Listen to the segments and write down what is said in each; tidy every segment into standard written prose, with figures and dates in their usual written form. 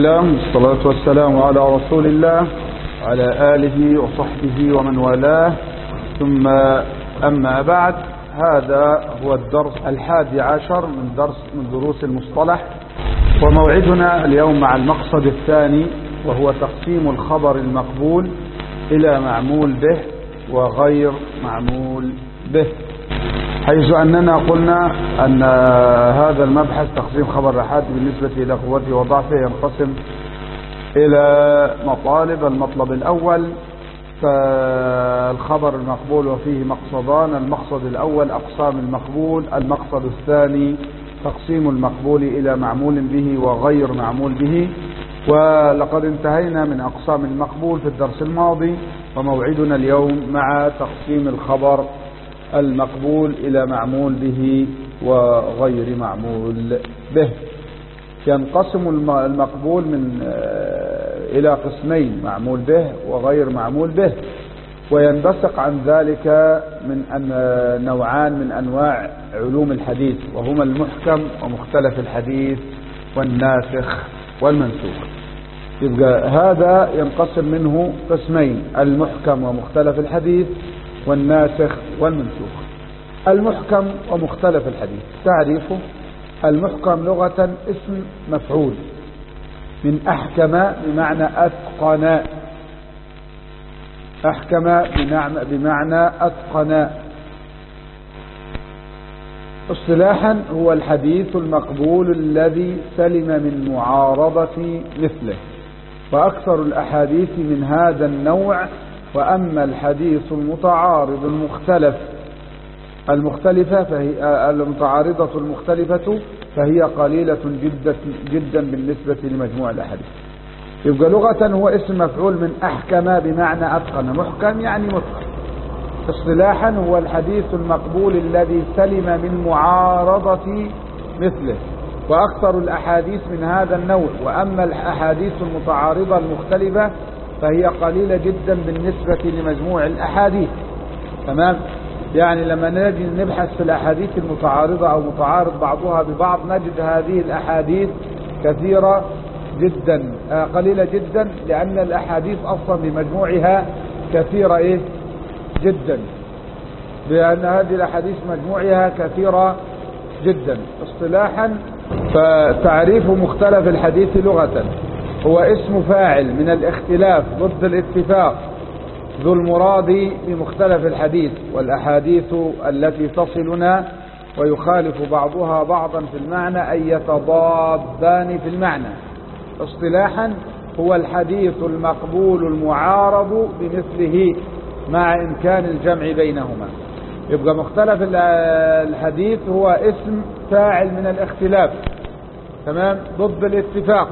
الله والصلاة والسلام على رسول الله وعلى آله وصحبه ومن والاه، ثم أما بعد. هذا هو الدرس 11 من دروس المصطلح، وموعدنا اليوم مع المقصد الثاني، وهو تقسيم الخبر المقبول إلى معمول به وغير معمول به، حيث أننا قلنا أن هذا المبحث تقسيم خبر الآحاد بالنسبة إلى قوته وضعفه ينقسم إلى مطالب. المطلب الأول فالخبر المقبول وفيه مقصدان: المقصد الأول أقسام المقبول، المقصد الثاني تقسيم المقبول إلى معمول به وغير معمول به. ولقد انتهينا من أقسام المقبول في الدرس الماضي، وموعدنا اليوم مع تقسيم الخبر المقبول إلى معمول به وغير معمول به. ينقسم المقبول إلى قسمين: معمول به وغير معمول به، وينبثق عن ذلك من نوعان من أنواع علوم الحديث، وهما المحكم ومختلف الحديث والناسخ والمنسوخ. يبقى هذا ينقسم منه قسمين: المحكم ومختلف الحديث والناسخ والمنسوخ. المحكم ومختلف الحديث، تعريفه: المحكم لغة اسم مفعول من أحكم بمعنى أتقن. أحكم بمعنى أتقن. اصطلاحا هو الحديث المقبول الذي سلم من معارضة مثله، وأكثر الأحاديث من هذا النوع. وأما الحديث المتعارض المتعارضة المختلفة فهي قليلة جدا بالنسبة لمجموع الأحاديث. يبقى لغة هو اسم مفعول من أحكم بمعنى أتقن، محكم يعني متقن. اصطلاحا هو الحديث المقبول الذي سلم من معارضة مثله، وأكثر الأحاديث من هذا النوع. وأما الأحاديث المتعارضة المختلفة فهي قليلة جدا بالنسبة لمجموع الأحاديث. تمام؟ يعني لما نجي نبحث في الأحاديث المتعارضة أو متعارض بعضها ببعض، نجد هذه الأحاديث كثيرة جدا، قليلة جدا، لأن الأحاديث أصلا بمجموعها كثيرة جدا، لأن هذه الأحاديث مجموعها كثيرة جدا. اصطلاحا فتعريف مختلف الحديث لغة هو اسم فاعل من الاختلاف ضد الاتفاق، ذو المراد بمختلف الحديث، والأحاديث التي تصلنا ويخالف بعضها بعضا في المعنى أي يتضادان في المعنى. اصطلاحا هو الحديث المقبول المعارض بمثله مع إمكان الجمع بينهما. يبقى مختلف الحديث هو اسم فاعل من الاختلاف، تمام، ضد الاتفاق.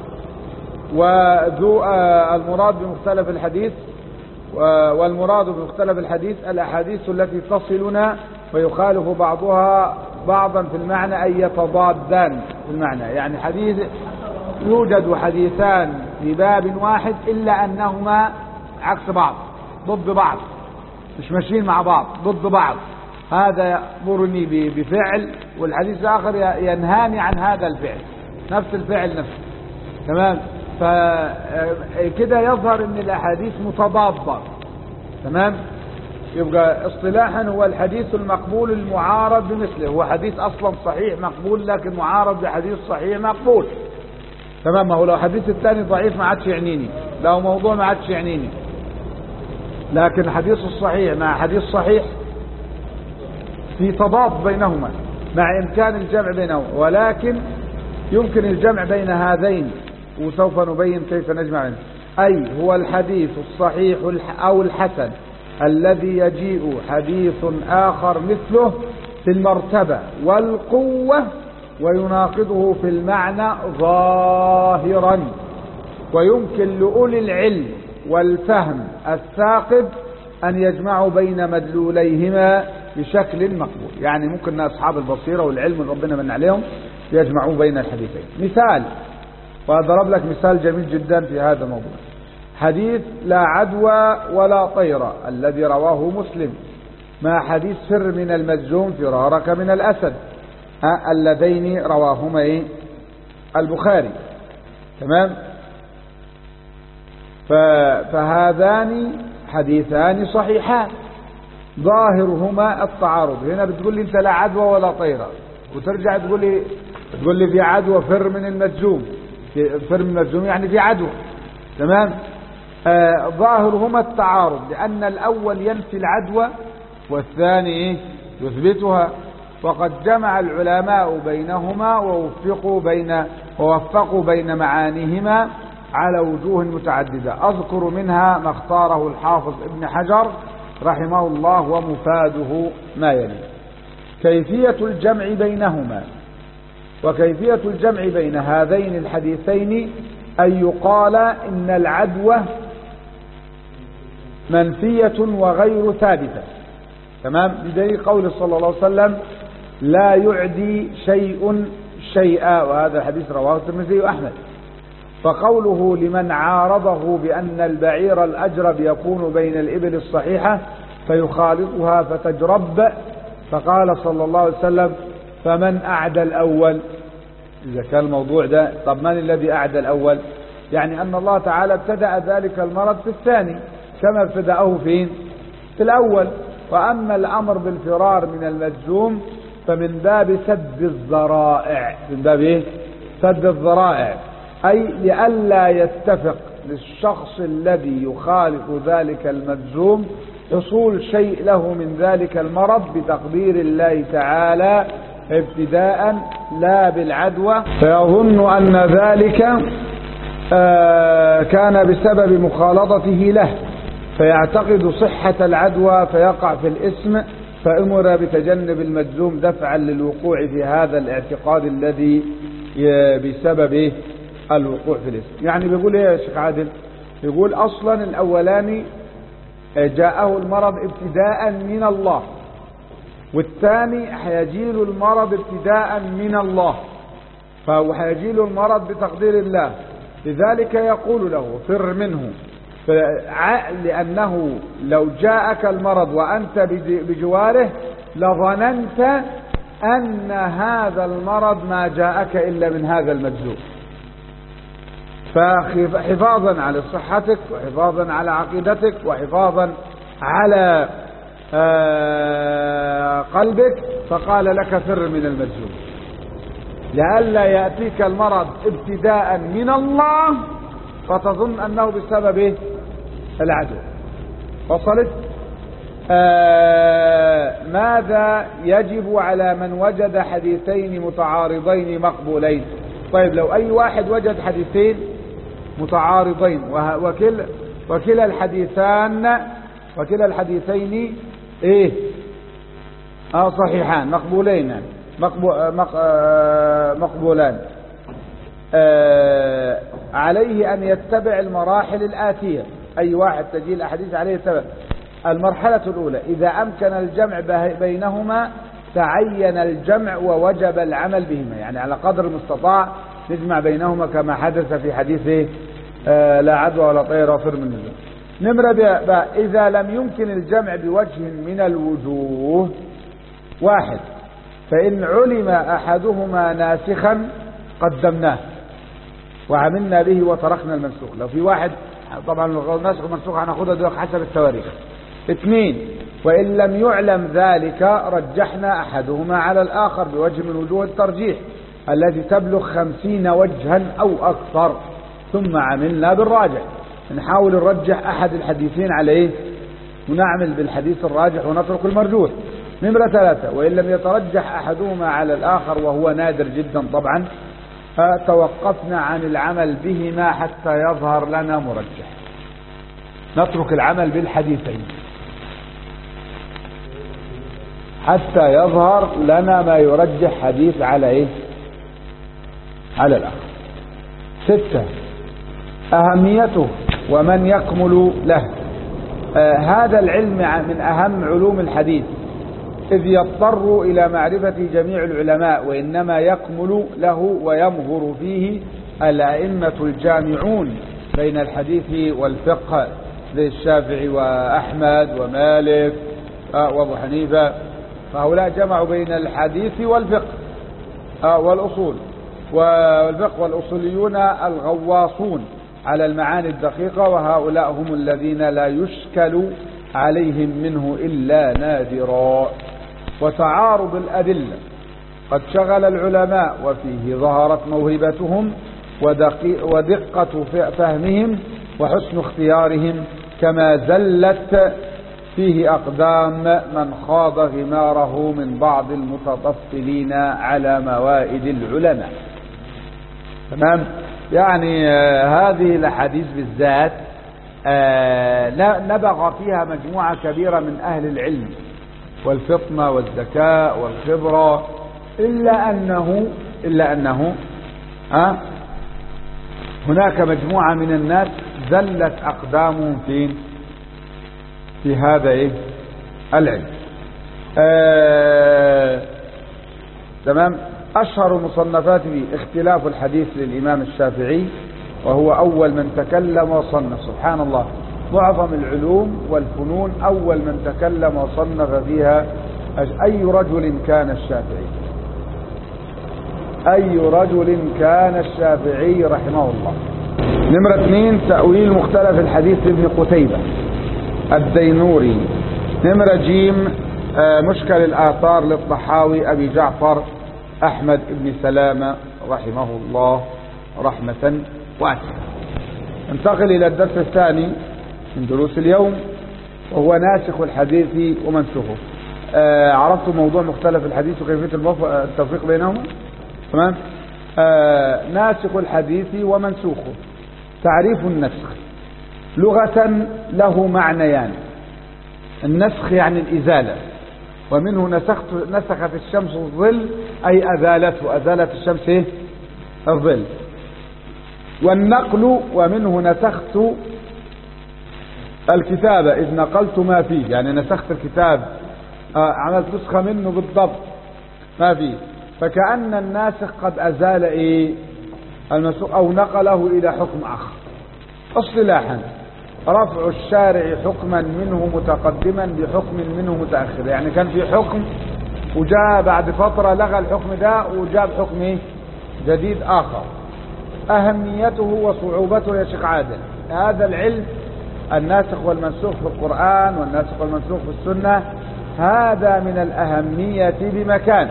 وذو المراد بمختلف الحديث، والمراد بمختلف الحديث الأحاديث التي تصلنا ويخالف بعضها بعضا في المعنى أي يتضادان في المعنى. يعني حديث يوجد حديثان في باب واحد إلا أنهما عكس بعض، ضد بعض، مش ماشيين مع بعض، ضد بعض. هذا يأمرني بفعل، والحديث الآخر ينهاني عن هذا الفعل، نفس الفعل نفسه. تمام؟ فكده يظهر ان الاحاديث متضادة. تمام؟ يبقى اصطلاحا هو الحديث المقبول المعارض بمثله. هو حديث اصلا صحيح مقبول، لكن معارض بحديث صحيح مقبول. تمام؟ ما هو لو حديث الثاني ضعيف ما عادش يعنيني، لو موضوع ما عادش يعنيني، لكن حديث الصحيح مع حديث صحيح في تضاد بينهما مع امكان الجمع بينهما، ولكن يمكن الجمع بين هذين، وسوف نبين كيف نجمع. أي هو الحديث الصحيح أو الحسن الذي يجيء حديث آخر مثله في المرتبة والقوة ويناقضه في المعنى ظاهرا، ويمكن لأولي العلم والفهم الثاقب أن يجمعوا بين مدلوليهما بشكل مقبول. يعني ممكن أصحاب البصيرة والعلم ربنا من عليهم يجمعوا بين الحديثين. مثال، وأضرب لك مثال جميل جدا في هذا الموضوع: حديث لا عدوى ولا طيرة الذي رواه مسلم، مع حديث فر من المجذوم فرارك من الأسد اللذين رواهما البخاري. تمام. فهذان حديثان صحيحان ظاهرهما التعارض. هنا بتقول لي انت لا عدوى ولا طيرة، وترجع تقول لي في عدوى، فر من المجزوم. فر من المجزوم يعني في عدوى. تمام. ظاهرهما التعارض، لأن الأول ينفي العدوى والثاني يثبتها. وقد جمع العلماء بينهما ووفقوا بين معانيهما على وجوه متعددة. أذكر منها ما اختاره الحافظ ابن حجر رحمه الله ومفاده ما يلي: كيفية الجمع بينهما. وكيفية الجمع بين هذين الحديثين أن يقال إن العدوى منفية وغير ثابتة. تمام. بدليل قول صلى الله عليه وسلم: لا يعدي شيء شيئا، وهذا الحديث رواه الترمذي وأحمد. فقوله لمن عارضه بأن البعير الأجرب يكون بين الإبل الصحيحة فيخالطها فتجرب، فقال صلى الله عليه وسلم: فمن أعدى الأول؟ إذا كان الموضوع ده، طب من الذي أعدى الأول؟ يعني أن الله تعالى ابتدأ ذلك المرض في الثاني كما ابتدأه في الأول. وأما الأمر بالفرار من المجزوم فمن باب سد الذرائع. من باب سد الذرائع، أي لئلا يتفق للشخص الذي يخالط ذلك المجزوم حصول شيء له من ذلك المرض بتقدير الله تعالى ابتداء لا بالعدوى، فيظن أن ذلك كان بسبب مخالطته له، فيعتقد صحة العدوى فيقع في الإثم، فأمر بتجنب المجزوم دفعا للوقوع في هذا الاعتقاد الذي بسبب الوقوع في الإثم. يعني بيقول ايه يا شيخ عادل؟ يقول أصلا الأولاني جاءه المرض ابتداء من الله، والثاني حيجيل المرض ابتداء من الله، فهو حيجيل المرض بتقدير الله، لذلك يقول له فر منه، لأنه لو جاءك المرض وأنت بجواره لظننت أن هذا المرض ما جاءك إلا من هذا المجزوم. فحفاظا على صحتك وحفاظا على عقيدتك وحفاظا على قلبك فقال لك فر من المجزوم، لئلا يأتيك المرض ابتداء من الله فتظن أنه بسبب العدو. وصلت؟ ماذا يجب على من وجد حديثين متعارضين مقبولين؟ طيب لو أي واحد وجد حديثين متعارضين وكلا الحديثين ايه صحيحان مقبولين مقبولان، عليه أن يتبع المراحل الآتية. أي واحد تجي الأحاديث عليه يتبع. المرحلة الأولى: إذا أمكن الجمع بينهما تعين الجمع ووجب العمل بهما، يعني على قدر المستطاع نجمع بينهما كما حدث في حديث لا عدوى ولا طير وفر من الجمع. نمرة إذا لم يمكن الجمع بوجه من الوجوه: واحد، فإن علم أحدهما ناسخا قدمناه وعملنا به وتركنا المنسوخ. لو في واحد طبعا الناسخ والمنسوخ هناخدها دلوقتي حسب التواريخ. اثنين، وإن لم يعلم ذلك رجحنا أحدهما على الآخر بوجه من وجوه الترجيح التي تبلغ 50 وجها أو أكثر، ثم عملنا بالراجح. نحاول نرجح أحد الحديثين عليه ونعمل بالحديث الراجح ونترك المرجوح. نمرة 3، وإن لم يترجح أحدهما على الآخر وهو نادر جدا طبعا توقفنا عن العمل بهما حتى يظهر لنا مرجح. نترك العمل بالحديثين حتى يظهر لنا ما يرجح حديث على على الآخر. 6، أهميته ومن يكمل له. هذا العلم من أهم علوم الحديث، إذ يضطر إلى معرفة جميع العلماء، وإنما يكمل له ويمهر فيه الأئمة الجامعون بين الحديث والفقه زي الشافعي وأحمد ومالك وأبو حنيفة، فهؤلاء جمعوا بين الحديث والفقه والأصول. والفقه والأصوليون الغواصون على المعاني الدقيقة، وهؤلاء هم الذين لا يشكل عليهم منه إلا نادرا. وتعارض الأدلة قد شغل العلماء، وفيه ظهرت موهبتهم ودقة فهمهم وحسن اختيارهم، كما زلت فيه أقدام من خاض غماره من بعض المتطفلين على موائد العلماء. تمام. يعني هذه الأحاديث بالذات نبغ فيها مجموعة كبيرة من أهل العلم والفطنة والذكاء والخبرة، إلا أنه هناك مجموعة من الناس زلت أقدامهم في هذا العلم. تمام. أشهر مصنفاته اختلاف الحديث للإمام الشافعي، وهو أول من تكلم وصنف. سبحان الله، معظم العلوم والفنون أول من تكلم وصنف فيها أي رجل كان الشافعي، أي رجل كان الشافعي رحمه الله. نمرة 2 تأويل مختلف الحديث لابن قتيبة الدينوري. نمرة ج مشكل الآثار للطحاوي أبي جعفر أحمد بن سلامة رحمه الله رحمة واسعة. انتقل إلى الدرس الثاني من دروس اليوم، وهو ناسخ الحديث ومنسوخه. عرفت موضوع مختلف الحديث وكيفية التوفيق بينهما. تمام. ناسخ الحديث ومنسوخه. تعريف النسخ لغة له معنيان. النسخ يعني الإزالة، ومنه نسخت الشمس الظل أي أزالت الشمس الظل. والنقل ومنه نسخت الكتابة إذ نقلت ما فيه، يعني نسخت الكتاب عملت نسخة منه بالضبط ما فيه. فكأن الناسخ قد أزال المسوق أو نقله إلى حكم آخر. اصطلاحا رفع الشارع حكما منه متقدما بحكم منه متأخر، يعني كان في حكم وجاء بعد فترة لغى الحكم ده وجاب حكم جديد آخر. أهميته وصعوبته يا شيخ عادل، هذا العلم الناسخ والمنسوخ في القرآن والناسخ والمنسوخ في السنة، هذا من الأهمية بمكان.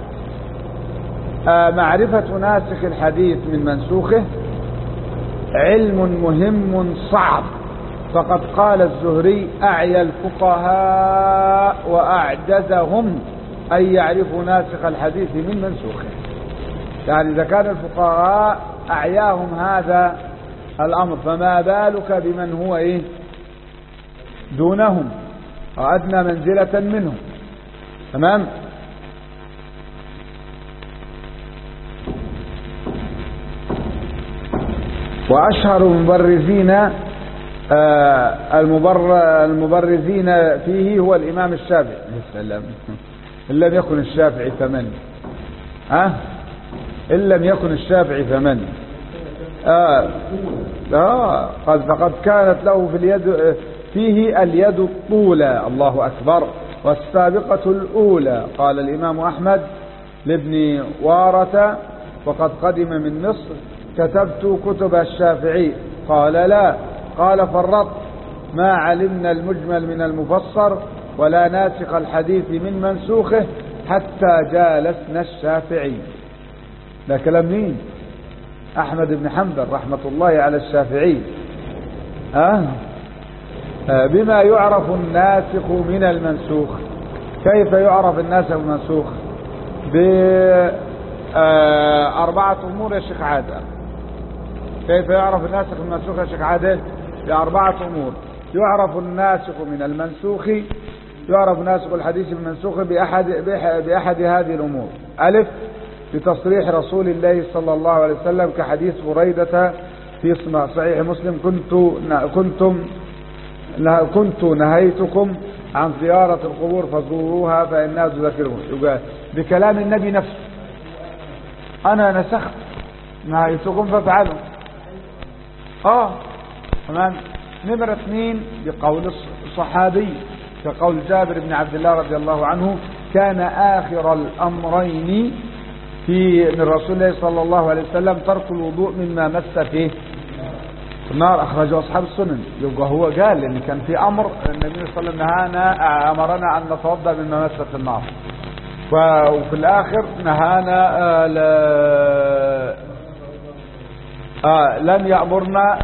معرفة ناسخ الحديث من منسوخه علم مهم صعب، فقد قال الزهري أعيا الفقهاء وأعجزهم أن يعرفوا ناسخ الحديث من منسوخه. يعني إذا كان الفقهاء أعياهم هذا الأمر، فما بالك بمن هو دونهم وأدنى منزلة منهم. تمام. وأشهر المبرزين فيه هو الإمام الشافعي. إن لم يكن الشافعي فمن؟ إن لم يكن الشافعي فمن؟ فقد كانت له فيه اليد الطولى، الله أكبر، والسابقة الأولى. قال الإمام أحمد لابن وارة وقد قدم من مصر: كتبت كتب الشافعي. قال: لا. قال: فرطت، ما علمنا المجمل من المفسر ولا ناسخ الحديث من منسوخه حتى جالسنا الشافعي. ده كلام مين؟ أحمد بن حنبل رحمة الله على الشافعي. بما يعرف الناسخ من المنسوخ. كيف يعرف الناسخ من المنسوخ؟ بأربعة أمور يا شيخ عادل. كيف يعرف الناسخ من المنسوخ يا شيخ عادل؟ بأربعة أمور. يعرف الناسخ من المنسوخ، يعرف ناسخ الحديث من المنسوخ بأحد هذه الأمور: ألف، بتصريح رسول الله صلى الله عليه وسلم، كحديث بريدة في صحيح مسلم: كنت نهيتكم عن زيارة القبور فزوروها فإنها تذكركم. بكلام النبي نفسه: أنا نسخت نهيتكم فافعلوا. تمام. نمرة 2 بقول الصحابي، كقول جابر بن عبد الله رضي الله عنه: كان آخر الأمرين في من رسول الله صلى الله عليه وسلم ترك الوضوء مما مس فيه النار، أخرجه أصحاب السنن. يبقى هو قال إن كان في أمر النبي صلى الله عليه وسلم نهانا، أمرنا أن نتوضأ مما مست النار، وفي الآخر نهانا لم يأمرنا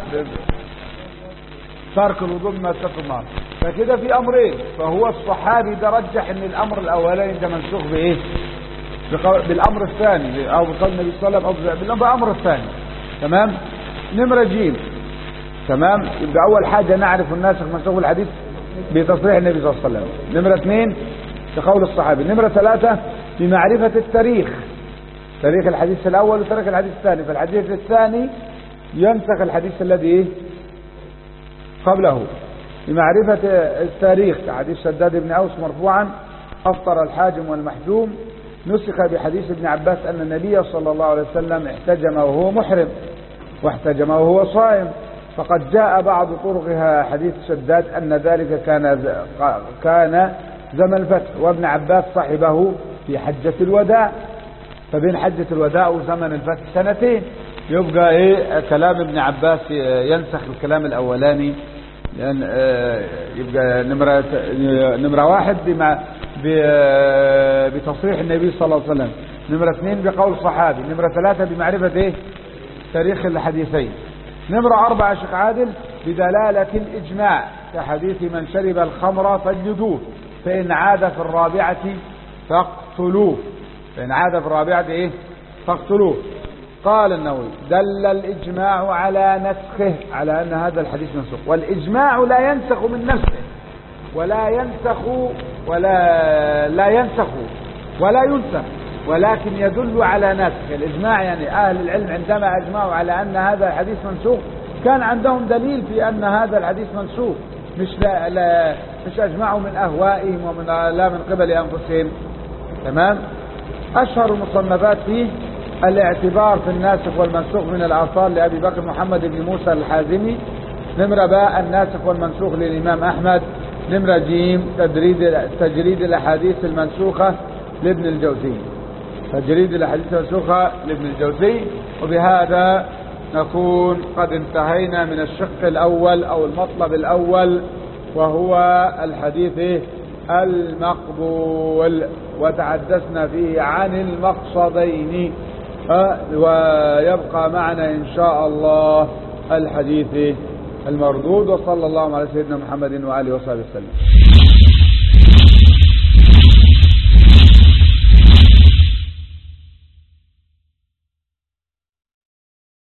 ترك الوضوء مما مست النار. فكده في أمرين، فهو الصحابي ده رجح إن الأمر الأولاني ده منسوخ بإيه؟ بالأمر الثاني، أو بقول النبي صلى الله عليه وسلم أو بالأمر الثاني. تمام. نمرة جيم. تمام. يبقى أول حاجة نعرف الناسخ منسوخ الحديث بتصريح النبي صلى الله عليه وسلم. نمرة 2 بقول الصحابي. نمرة 3 بمعرفة التاريخ، تاريخ الحديث الأول وتاريخ الحديث الثاني. فالحديث الثاني ينسخ الحديث الذي قبله. بمعرفة التاريخ حديث شداد بن أوس مرفوعا أفطر الحاجم والمحجوم، نسخ بحديث ابن عباس أن النبي صلى الله عليه وسلم احتجم وهو محرم واحتجم وهو صائم. فقد جاء بعض طرقها حديث شداد أن ذلك كان زمن الفتح، وابن عباس صاحبه في حجة الوداع، فبين حجة الوداع وزمن الفتح سنتين. يبقى كلام ابن عباس ينسخ الكلام الأولاني، لأن يبقى نمرة 1 بتصريح النبي صلى الله عليه وسلم، نمرة 2 بقول صحابي، نمرة 3 بمعرفة تاريخ الحديثين، نمرة 4 شيخ عادل بدلالة الإجماع كحديث من شرب الخمر فاجلدوه فإن عاد في الرابعة فاقتلوه، فإن عاد في الرابعة فاقتلوه. قال النووي دل الإجماع على نسخه، على أن هذا الحديث منسوخ، والإجماع لا ينسخ من نفسه ولا ينسخ ولا ينسخ، ولكن يدل على نسخ. الإجماع يعني أهل العلم عندما أجمعوا على أن هذا الحديث منسوخ كان عندهم دليل في أن هذا الحديث منسوخ، مش أجمعوا من أهوائهم ومن لا من قبل أنفسهم. تمام. أشهر المصنفات فيه الاعتبار في الناسخ والمنسوخ من الآثار لأبي بكر محمد بن موسى الحازمي. نمرة باء الناسخ والمنسوخ للإمام أحمد. نمرة جيم تجريد الأحاديث المنسوخة لابن الجوزي، تجريد الأحاديث المنسوخة لابن الجوزي. وبهذا نكون قد انتهينا من الشق الأول أو المطلب الأول، وهو الحديث المقبول، وتحدثنا فيه عن المقصدين، ويبقى معنا إن شاء الله الحديث المردود. وصلى الله على سيدنا محمد وآله وصحبه وسلم.